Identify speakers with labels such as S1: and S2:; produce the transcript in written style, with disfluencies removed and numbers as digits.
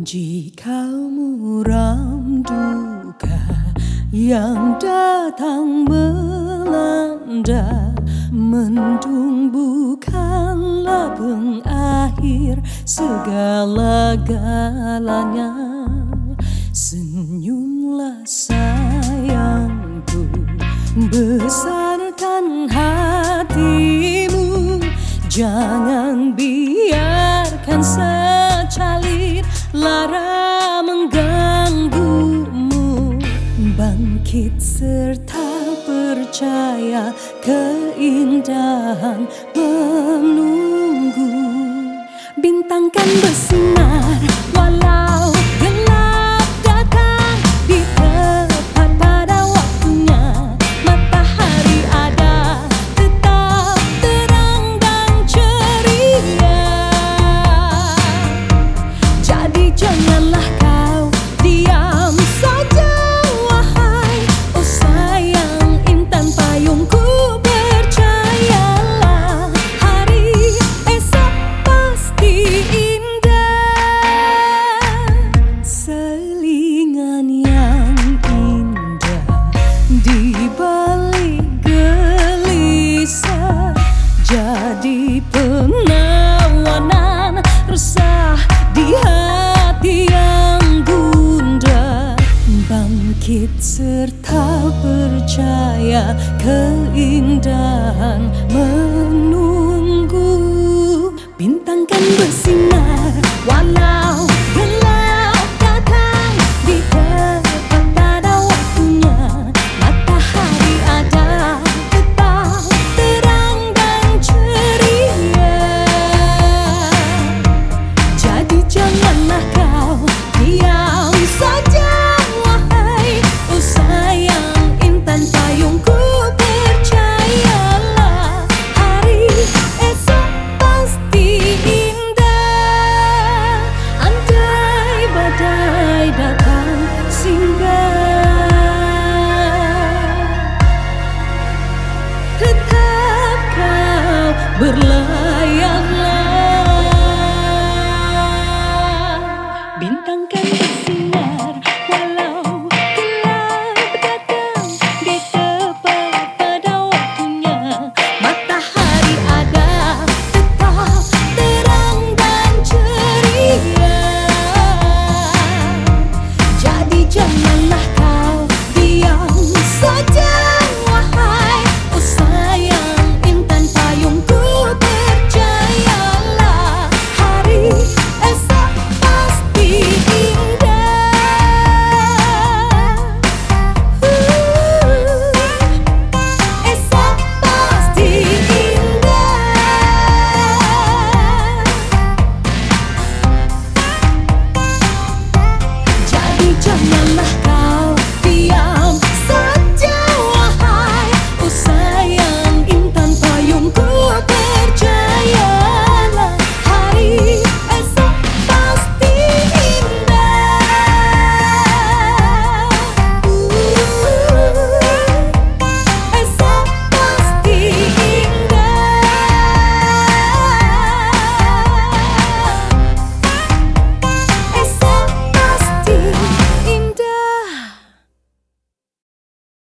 S1: Jika muram duka yang datang melanda, mendung bukanlah pengakhir segala-galanya. Senyumlah sayangku, besarkan hatimu, jangan biarkan secalir lara mengganggumu. Bangkit serta percaya, keindahan menunggu. Bintang kan bersinar walau gelap datang, di tepat pada waktunya. Matahari ada tetap terang dan ceria. Jadi janganlah kau diam saja, wahai oh sayang intan payungku. Percayalah, hari esok pasti indah. Selingan yang indah di balik gelisah, jadi penawanan resah di hati yang gundah. Bangkit serta percaya, keindahan menunggu. Bintang kan bersinar walau